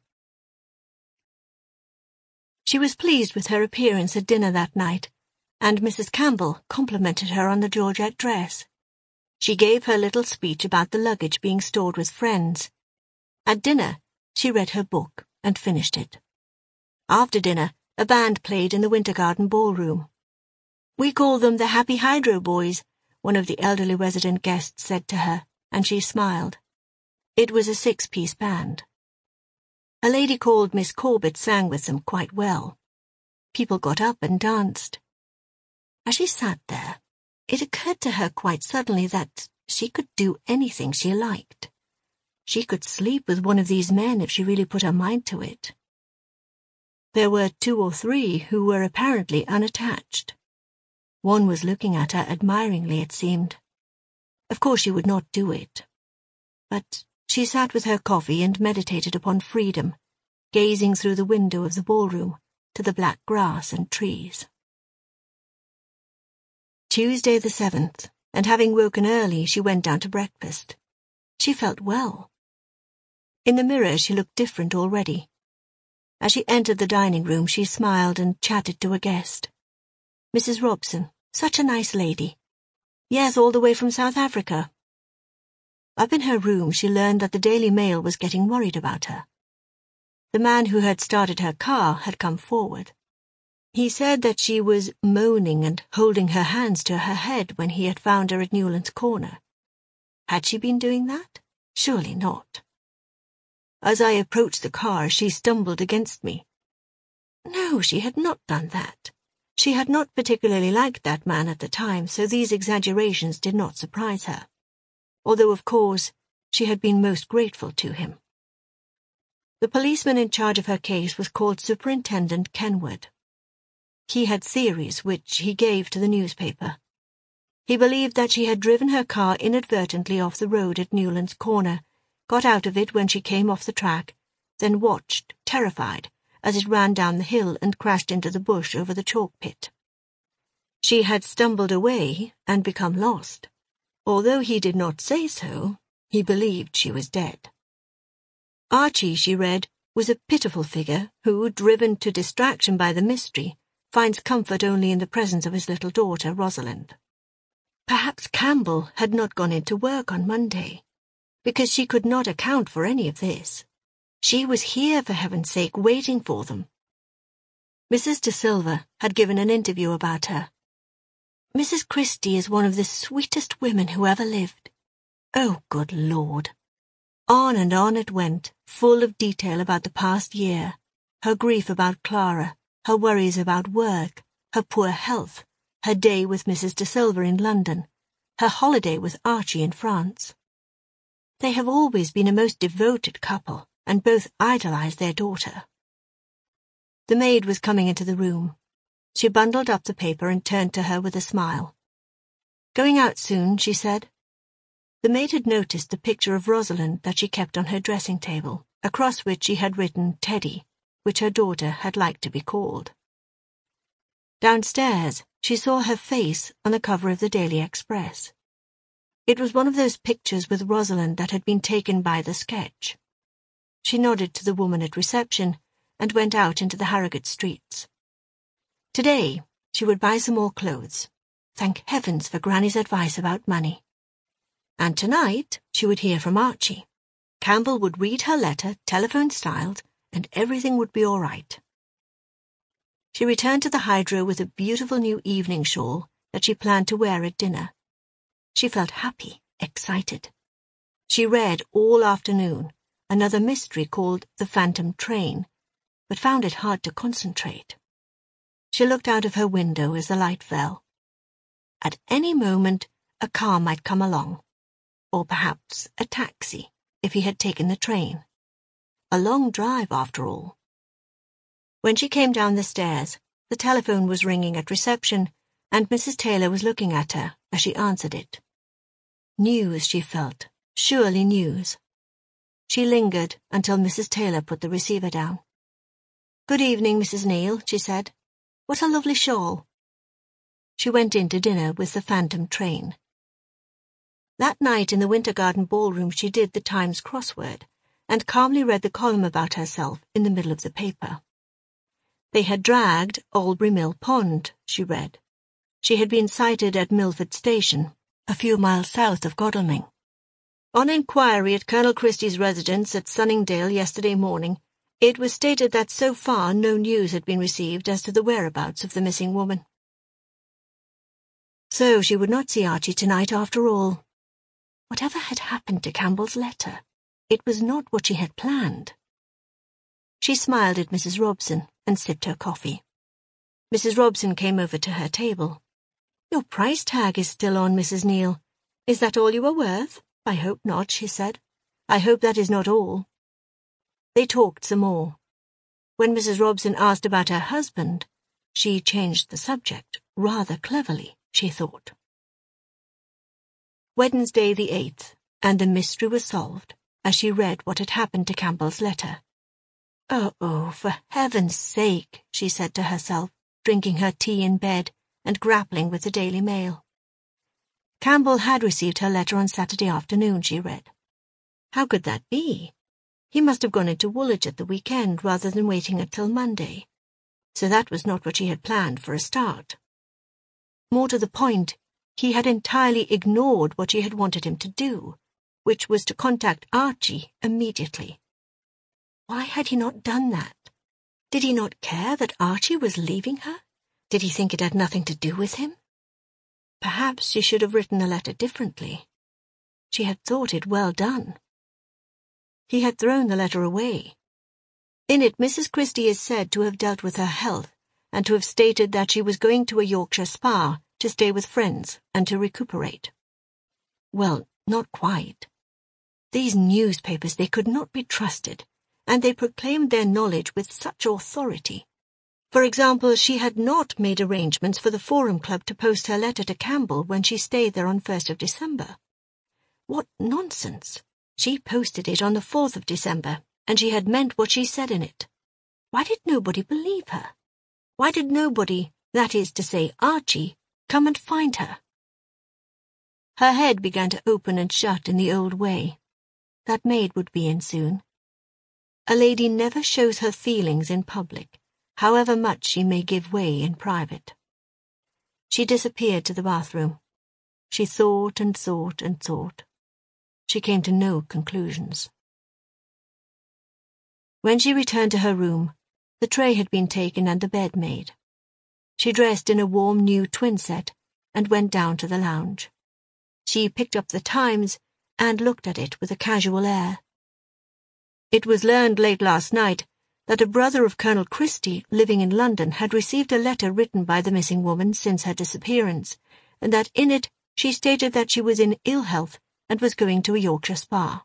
She was pleased with her appearance at dinner that night, and Mrs. Campbell complimented her on the georgette dress. She gave her little speech about the luggage being stored with friends. At dinner, she read her book and finished it. After dinner, a band played in the Winter Garden ballroom. We call them the Happy Hydro Boys, one of the elderly resident guests said to her, and she smiled. It was a 6-piece band. A lady called Miss Corbett sang with them quite well. People got up and danced. As she sat there, it occurred to her quite suddenly that she could do anything she liked. She could sleep with one of these men if she really put her mind to it. There were 2 or 3 who were apparently unattached. One was looking at her admiringly, it seemed. Of course she would not do it. But she sat with her coffee and meditated upon freedom, gazing through the window of the ballroom to the black grass and trees. Tuesday the 7th, and having woken early, she went down to breakfast. She felt well. In the mirror she looked different already. As she entered the dining room, she smiled and chatted to a guest. Mrs. Robson, such a nice lady. Yes, all the way from South Africa. Up in her room, she learned that the Daily Mail was getting worried about her. The man who had started her car had come forward. He said that she was moaning and holding her hands to her head when he had found her at Newlands Corner. Had she been doing that? Surely not. As I approached the car, she stumbled against me. No, she had not done that. She had not particularly liked that man at the time, so these exaggerations did not surprise her, although, of course, she had been most grateful to him. The policeman in charge of her case was called Superintendent Kenwood. He had theories which he gave to the newspaper. He believed that she had driven her car inadvertently off the road at Newlands Corner, got out of it when she came off the track, then watched, terrified, as it ran down the hill and crashed into the bush over the chalk pit. She had stumbled away and become lost. Although he did not say so, he believed she was dead. Archie, she read, was a pitiful figure who, driven to distraction by the mystery, finds comfort only in the presence of his little daughter, Rosalind. Perhaps Campbell had not gone into work on Monday, because she could not account for any of this. She was here, for heaven's sake, waiting for them. Mrs. De Silva had given an interview about her. Mrs. Christie is one of the sweetest women who ever lived. Oh, good Lord. On and on it went, full of detail about the past year, her grief about Clara, her worries about work, her poor health, her day with Mrs. De Silva in London, her holiday with Archie in France. They have always been a most devoted couple, and both idolized their daughter. The maid was coming into the room. She bundled up the paper and turned to her with a smile. Going out soon, she said. The maid had noticed the picture of Rosalind that she kept on her dressing table, across which she had written Teddy, which her daughter had liked to be called. Downstairs, she saw her face on the cover of the Daily Express. It was one of those pictures with Rosalind that had been taken by the sketch. She nodded to the woman at reception and went out into the Harrogate streets. Today, she would buy some more clothes. Thank heavens for Granny's advice about money. And tonight, she would hear from Archie. Campbell would read her letter, telephone-styled, and everything would be all right. She returned to the Hydro with a beautiful new evening shawl that she planned to wear at dinner. She felt happy, excited. She read all afternoon another mystery called The Phantom Train, but found it hard to concentrate. She looked out of her window as the light fell. At any moment, a car might come along, or perhaps a taxi, if he had taken the train. A long drive, after all. When she came down the stairs, the telephone was ringing at reception, and Mrs. Taylor was looking at her as she answered it. News, she felt, surely news. She lingered until Mrs. Taylor put the receiver down. "Good evening, Mrs. Neal," she said. "What a lovely shawl." She went in to dinner with the Phantom Train. That night in the Winter Garden ballroom she did the Times crossword, and calmly read the column about herself in the middle of the paper. They had dragged Albury Mill Pond, she read. She had been sighted at Milford Station, a few miles south of Godalming. On inquiry at Colonel Christie's residence at Sunningdale yesterday morning, it was stated that so far no news had been received as to the whereabouts of the missing woman. So she would not see Archie tonight after all. Whatever had happened to Campbell's letter, it was not what she had planned. She smiled at Mrs. Robson and sipped her coffee. Mrs. Robson came over to her table. "Your price tag is still on, Mrs. Neal. Is that all you are worth?" "I hope not," she said. "I hope that is not all." They talked some more. When Mrs. Robson asked about her husband, she changed the subject, rather cleverly, she thought. Wednesday the 8th, and the mystery was solved, as she read what had happened to Campbell's letter. Oh, for heaven's sake, she said to herself, drinking her tea in bed and grappling with the Daily Mail. Campbell had received her letter on Saturday afternoon, she read. How could that be? He must have gone into Woolwich at the weekend rather than waiting until Monday. So that was not what she had planned for a start. More to the point, he had entirely ignored what she had wanted him to do, which was to contact Archie immediately. Why had he not done that? Did he not care that Archie was leaving her? Did he think it had nothing to do with him? Perhaps she should have written the letter differently. She had thought it well done. He had thrown the letter away. In it, Mrs. Christie is said to have dealt with her health and to have stated that she was going to a Yorkshire spa to stay with friends and to recuperate. Well, not quite. These newspapers, they could not be trusted, and they proclaimed their knowledge with such authority. For example, she had not made arrangements for the Forum Club to post her letter to Campbell when she stayed there on 1st of December. What nonsense! She posted it on the 4th of December, and she had meant what she said in it. Why did nobody believe her? Why did nobody, that is to say Archie, come and find her? Her head began to open and shut in the old way. That maid would be in soon. A lady never shows her feelings in public, however much she may give way in private. She disappeared to the bathroom. She thought and thought and thought. She came to no conclusions. When she returned to her room, the tray had been taken and the bed made. She dressed in a warm new twin set and went down to the lounge. She picked up the Times and looked at it with a casual air. It was learned late last night that a brother of Colonel Christie, living in London, had received a letter written by the missing woman since her disappearance, and that in it she stated that she was in ill health and was going to a Yorkshire spa.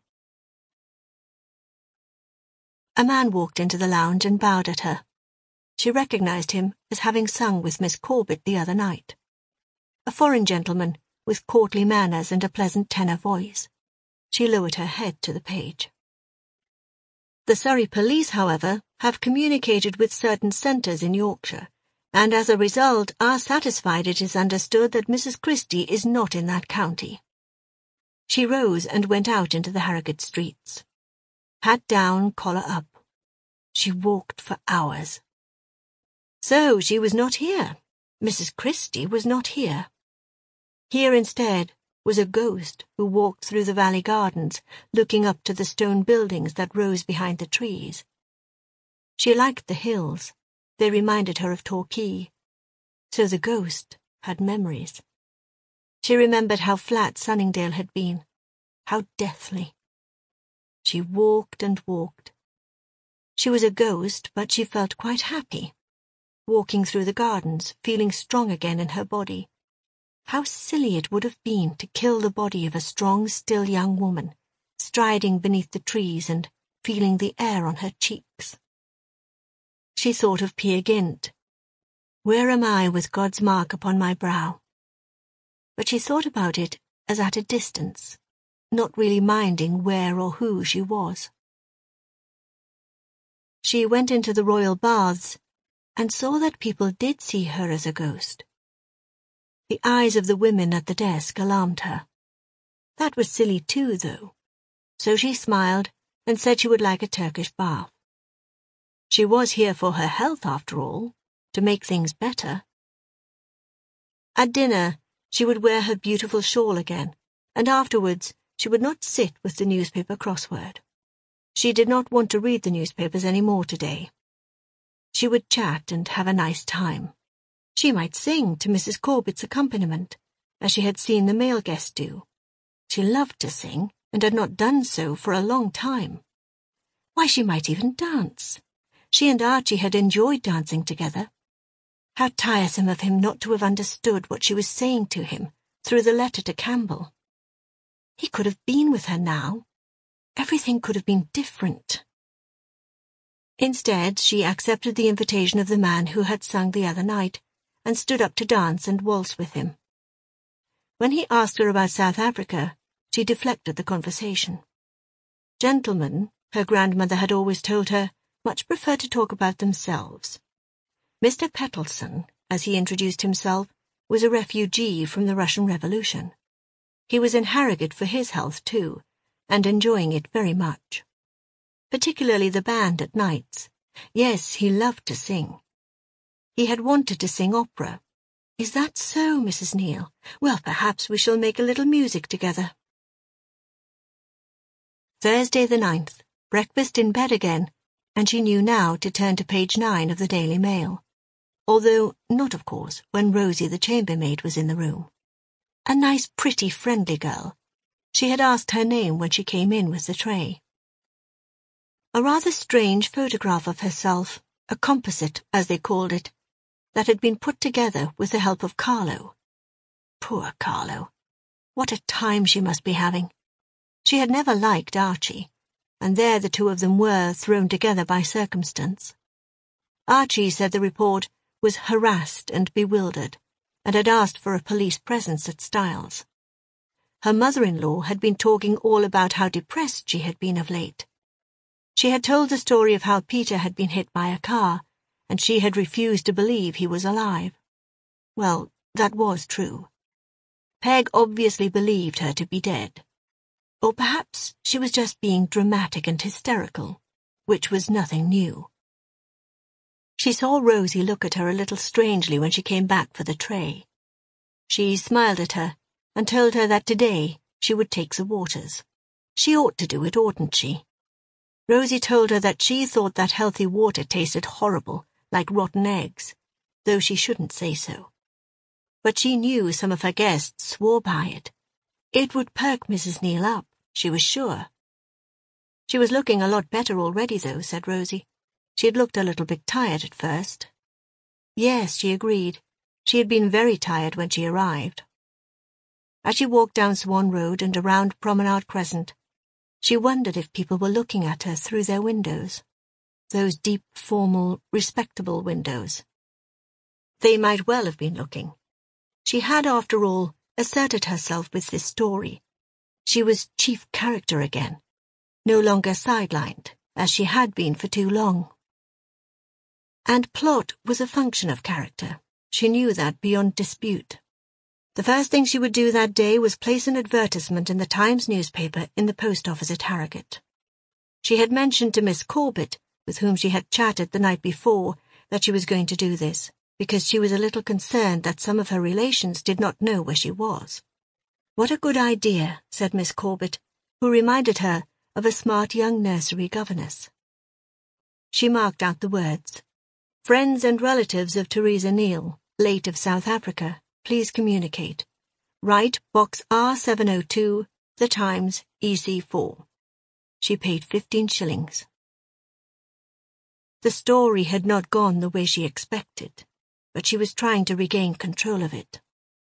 A man walked into the lounge and bowed at her. She recognized him as having sung with Miss Corbett the other night. A foreign gentleman, with courtly manners and a pleasant tenor voice. She lowered her head to the page. The Surrey police, however, have communicated with certain centres in Yorkshire, and as a result are satisfied it is understood that Mrs. Christie is not in that county. She rose and went out into the Harrogate streets. Hat down, collar up. She walked for hours. So she was not here. Mrs. Christie was not here. Here instead was a ghost who walked through the valley gardens, looking up to the stone buildings that rose behind the trees. She liked the hills. They reminded her of Torquay. So the ghost had memories. She remembered how flat Sunningdale had been, how deathly. She walked and walked. She was a ghost, but she felt quite happy, walking through the gardens, feeling strong again in her body. How silly it would have been to kill the body of a strong, still young woman, striding beneath the trees and feeling the air on her cheeks. She thought of Peer Gynt. Where am I with God's mark upon my brow? But she thought about it as at a distance, not really minding where or who she was. She went into the royal baths and saw that people did see her as a ghost. The eyes of the women at the desk alarmed her. That was silly too, though. So she smiled and said she would like a Turkish bath. She was here for her health, after all, to make things better. At dinner, she would wear her beautiful shawl again, and afterwards she would not sit with the newspaper crossword. She did not want to read the newspapers any more today. She would chat and have a nice time. She might sing to Mrs. Corbett's accompaniment, as she had seen the male guest do. She loved to sing, and had not done so for a long time. Why, she might even dance. She and Archie had enjoyed dancing together. How tiresome of him not to have understood what she was saying to him through the letter to Campbell. He could have been with her now. Everything could have been different. Instead, she accepted the invitation of the man who had sung the other night, and stood up to dance and waltz with him. When he asked her about South Africa, she deflected the conversation. Gentlemen, her grandmother had always told her, much prefer to talk about themselves. Mr. Pettleson, as he introduced himself, was a refugee from the Russian Revolution. He was in Harrogate for his health too, and enjoying it very much. Particularly the band at nights. Yes, he loved to sing. He had wanted to sing opera. Is that so, Mrs. Neal? Well, perhaps we shall make a little music together. Thursday the 9th, breakfast in bed again, and she knew now to turn to page 9 of the Daily Mail. Although not, of course, when Rosie the chambermaid was in the room. A nice, pretty, friendly girl. She had asked her name when she came in with the tray. A rather strange photograph of herself, a composite, as they called it, that had been put together with the help of Carlo. Poor Carlo. What a time she must be having. She had never liked Archie, and there the two of them were, thrown together by circumstance. Archie, said the report, was harassed and bewildered, and had asked for a police presence at Styles. Her mother-in-law had been talking all about how depressed she had been of late. She had told the story of how Peter had been hit by a car, and she had refused to believe he was alive. Well, that was true. Peg obviously believed her to be dead. Or perhaps she was just being dramatic and hysterical, which was nothing new. She saw Rosie look at her a little strangely when she came back for the tray. She smiled at her and told her that today she would take the waters. She ought to do it, oughtn't she? Rosie told her that she thought that healthy water tasted horrible, like rotten eggs, though she shouldn't say so. But she knew some of her guests swore by it. It would perk Mrs. Neal up, she was sure. She was looking a lot better already, though, said Rosie. She had looked a little bit tired at first. Yes, she agreed. She had been very tired when she arrived. As she walked down Swan Road and around Promenade Crescent, she wondered if people were looking at her through their windows. Those deep, formal, respectable windows. They might well have been looking. She had, after all, asserted herself with this story. She was chief character again, no longer sidelined, as she had been for too long. And plot was a function of character. She knew that beyond dispute. The first thing she would do that day was place an advertisement in the Times newspaper in the post office at Harrogate. She had mentioned to Miss Corbett, with whom she had chatted the night before, that she was going to do this, because she was a little concerned that some of her relations did not know where she was. What a good idea, said Miss Corbett, who reminded her of a smart young nursery governess. She marked out the words. Friends and relatives of Theresa Neal, late of South Africa, please communicate. Write Box R702, The Times, EC4. She paid 15 shillings. The story had not gone the way she expected, but she was trying to regain control of it.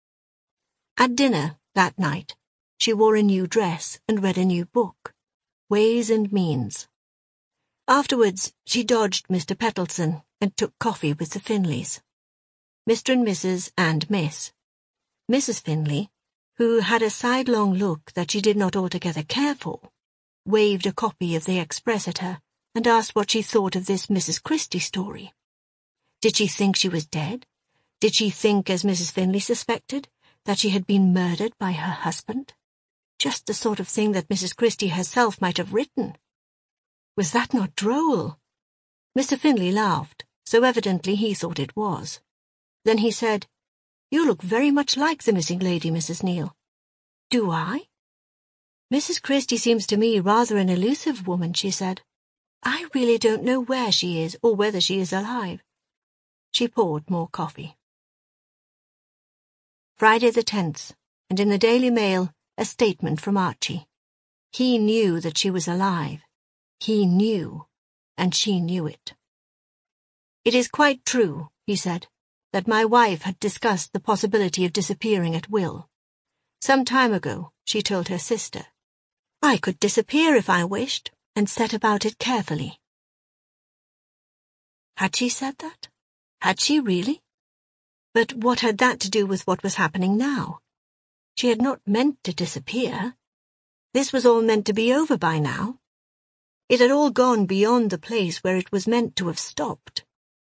At dinner, that night, she wore a new dress and read a new book, Ways and Means. Afterwards, she dodged Mr. Pettleson and took coffee with the Finleys. Mr. and Mrs. and Miss. Mrs. Finley, who had a sidelong look that she did not altogether care for, waved a copy of the Express at her and asked what she thought of this Mrs. Christie story. Did she think she was dead? Did she think, as Mrs. Finley suspected, that she had been murdered by her husband? Just the sort of thing that Mrs. Christie herself might have written. Was that not droll? Mr. Finley laughed, so evidently he thought it was. Then he said, You look very much like the missing lady, Mrs. Neal. Do I? Mrs. Christie seems to me rather an elusive woman, she said. I really don't know where she is or whether she is alive. She poured more coffee. Friday the 10th, and in the Daily Mail, a statement from Archie. He knew that she was alive. He knew, and she knew it. It is quite true, he said, that my wife had discussed the possibility of disappearing at will. Some time ago, she told her sister, I could disappear if I wished, and set about it carefully. Had she said that? Had she really? But what had that to do with what was happening now? She had not meant to disappear. This was all meant to be over by now. It had all gone beyond the place where it was meant to have stopped.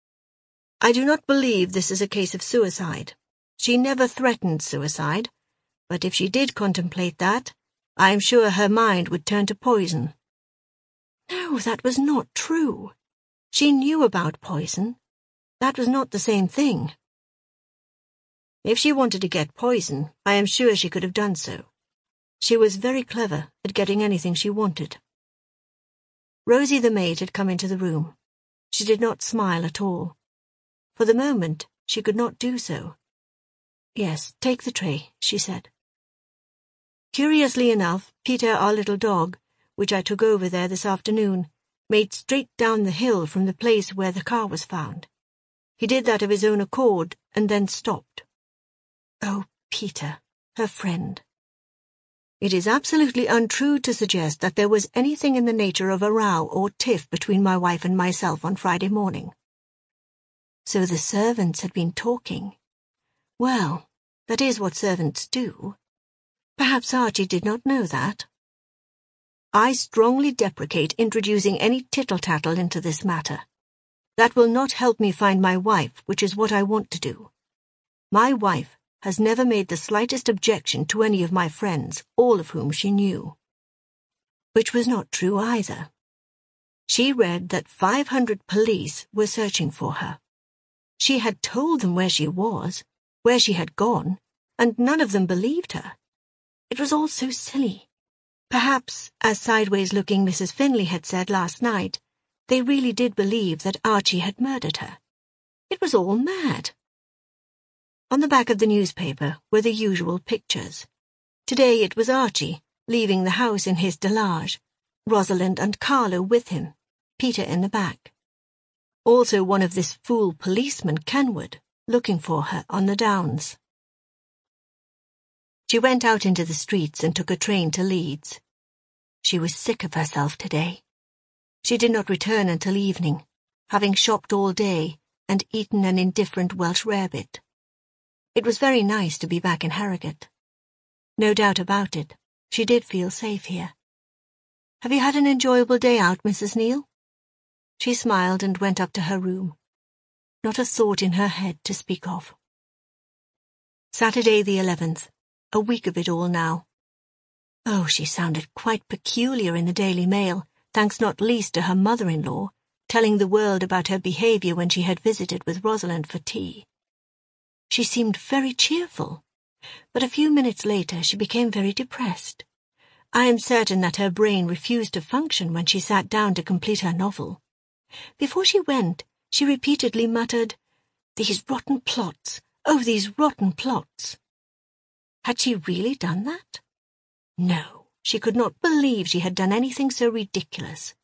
I do not believe this is a case of suicide. She never threatened suicide, but if she did contemplate that, I am sure her mind would turn to poison. No, that was not true. She knew about poison. That was not the same thing. If she wanted to get poison, I am sure she could have done so. She was very clever at getting anything she wanted. Rosie the maid had come into the room. She did not smile at all. For the moment, she could not do so. Yes, take the tray, she said. Curiously enough, Peter, our little dog, which I took over there this afternoon, made straight down the hill from the place where the car was found. He did that of his own accord and then stopped. Oh, Peter, her friend. It is absolutely untrue to suggest that there was anything in the nature of a row or tiff between my wife and myself on Friday morning. So the servants had been talking. Well, that is what servants do. Perhaps Archie did not know that. I strongly deprecate introducing any tittle-tattle into this matter. That will not help me find my wife, which is what I want to do. My wife has never made the slightest objection to any of my friends, all of whom she knew. Which was not true either. She read that 500 police were searching for her. She had told them where she was, where she had gone, and none of them believed her. It was all so silly. Perhaps, as sideways-looking Mrs. Finlay had said last night, they really did believe that Archie had murdered her. It was all mad. On the back of the newspaper were the usual pictures. Today it was Archie, leaving the house in his Delage, Rosalind and Carlo with him, Peter in the back. Also one of this fool policeman Kenwood, looking for her on the Downs. She went out into the streets and took a train to Leeds. She was sick of herself today. She did not return until evening, having shopped all day and eaten an indifferent Welsh rarebit. It was very nice to be back in Harrogate. No doubt about it, she did feel safe here. Have you had an enjoyable day out, Mrs. Neal? She smiled and went up to her room. Not a thought in her head to speak of. Saturday the 11th, a week of it all now. Oh, she sounded quite peculiar in the Daily Mail, thanks not least to her mother-in-law, telling the world about her behaviour when she had visited with Rosalind for tea. She seemed very cheerful, but a few minutes later she became very depressed. I am certain that her brain refused to function when she sat down to complete her novel. Before she went, she repeatedly muttered, "These rotten plots! Oh, these rotten plots!" Had she really done that? No, she could not believe she had done anything so ridiculous.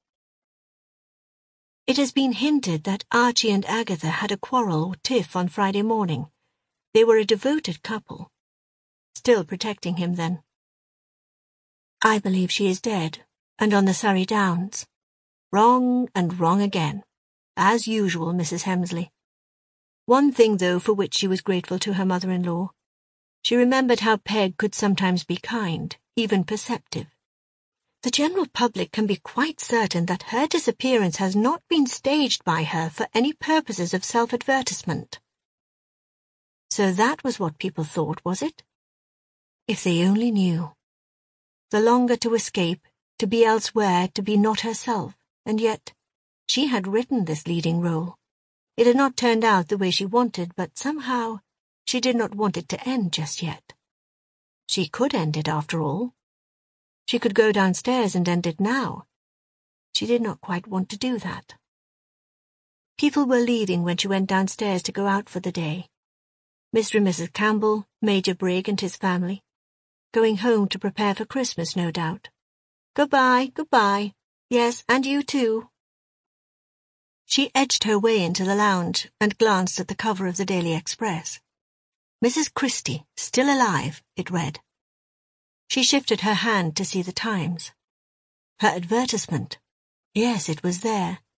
It has been hinted that Archie and Agatha had a quarrel or tiff on Friday morning. They were a devoted couple. Still protecting him, then. I believe she is dead, and on the Surrey Downs. Wrong and wrong again. As usual, Mrs. Hemsley. One thing, though, for which she was grateful to her mother-in-law. She remembered how Peg could sometimes be kind, even perceptive. The general public can be quite certain that her disappearance has not been staged by her for any purposes of self-advertisement. So that was what people thought, was it? If they only knew. The longer to escape, to be elsewhere, to be not herself, and yet she had written this leading role. It had not turned out the way she wanted, but somehow she did not want it to end just yet. She could end it, after all. She could go downstairs and end it now. She did not quite want to do that. People were leaving when she went downstairs to go out for the day. Mr. and Mrs. Campbell, Major Brigg and his family. Going home to prepare for Christmas, no doubt. Goodbye, goodbye. Yes, and you too. She edged her way into the lounge and glanced at the cover of the Daily Express. Mrs. Christie, still alive, it read. She shifted her hand to see the Times. Her advertisement. Yes, it was there,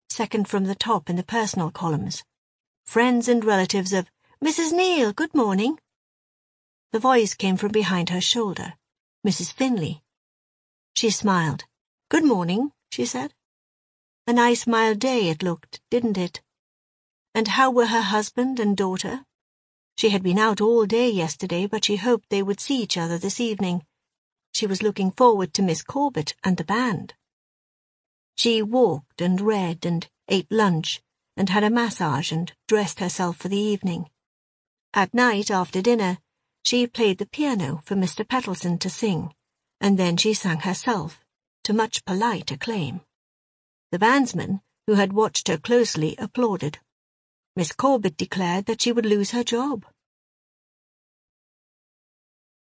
second from the top in the personal columns. Friends and relatives of Mrs. Neal, good morning. The voice came from behind her shoulder. Mrs. Finley. She smiled. Good morning, she said. A nice mild day it looked, didn't it? And how were her husband and daughter? She had been out all day yesterday, but she hoped they would see each other this evening. She was looking forward to Miss Corbett and the band. She walked and read and ate lunch and had a massage and dressed herself for the evening. At night, after dinner, she played the piano for Mr. Pettleson to sing, and then she sang herself, to much polite acclaim. The bandsman, who had watched her closely, applauded. Miss Corbett declared that she would lose her job.